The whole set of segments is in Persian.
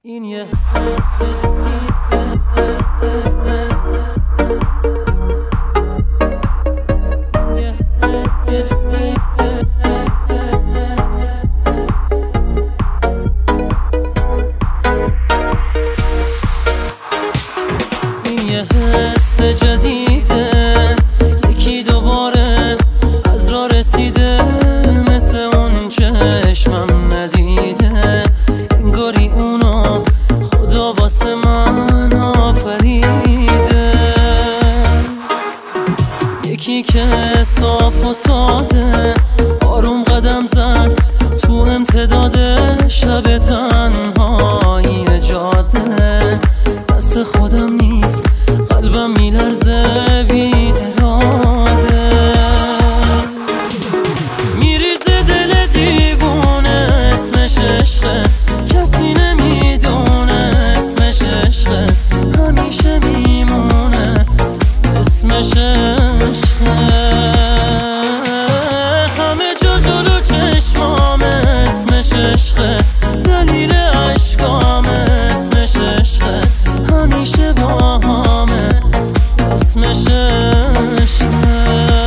این یه حس جدیده، یکی دوباره از راه رسیده، مثل اون چشمم ندیده، انگاری اونو خدا واسه من آفریده. یکی که صاف و ساده آروم قدم زد تو امتداد شب تنهایی جاده، دست خودم نیست قلبم میلرزه بی اراده، میریزه دل دیوونه، اسمش عشقه، کسی نمیدونه اسمش عشقه، همیشه میمونه اسمش عشقه، همه جا جلو چشمامه اسمش عشقه، دلیل عشقامه اسمش عشقه، همیشه باهامه اسمش عشقه.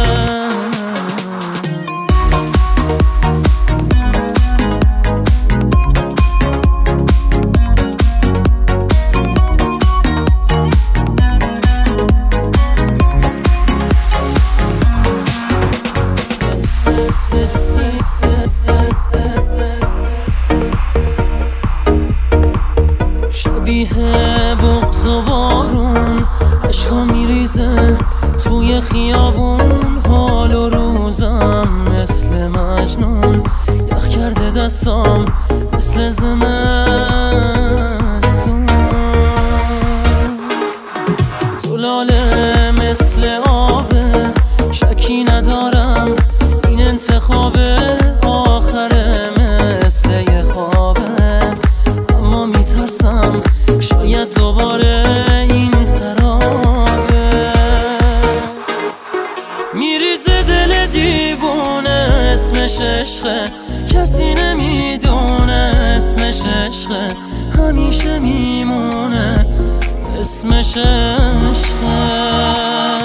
شبیه بغض و بارون عشقا میریزه توی خیابون، حال و روزم مثل مجنون، یخ کرده دستام مثل زمستون، زلاله مثل آبه، شکی ندارم این انتخاب آخره مثل یه خوابه، اما میترسم شاید دوباره این سرابه، میریزه دل دیوونه اسمش عشقه، کسی نمیدونه اسمش عشقه، همیشه میمونه اسمش عشقه.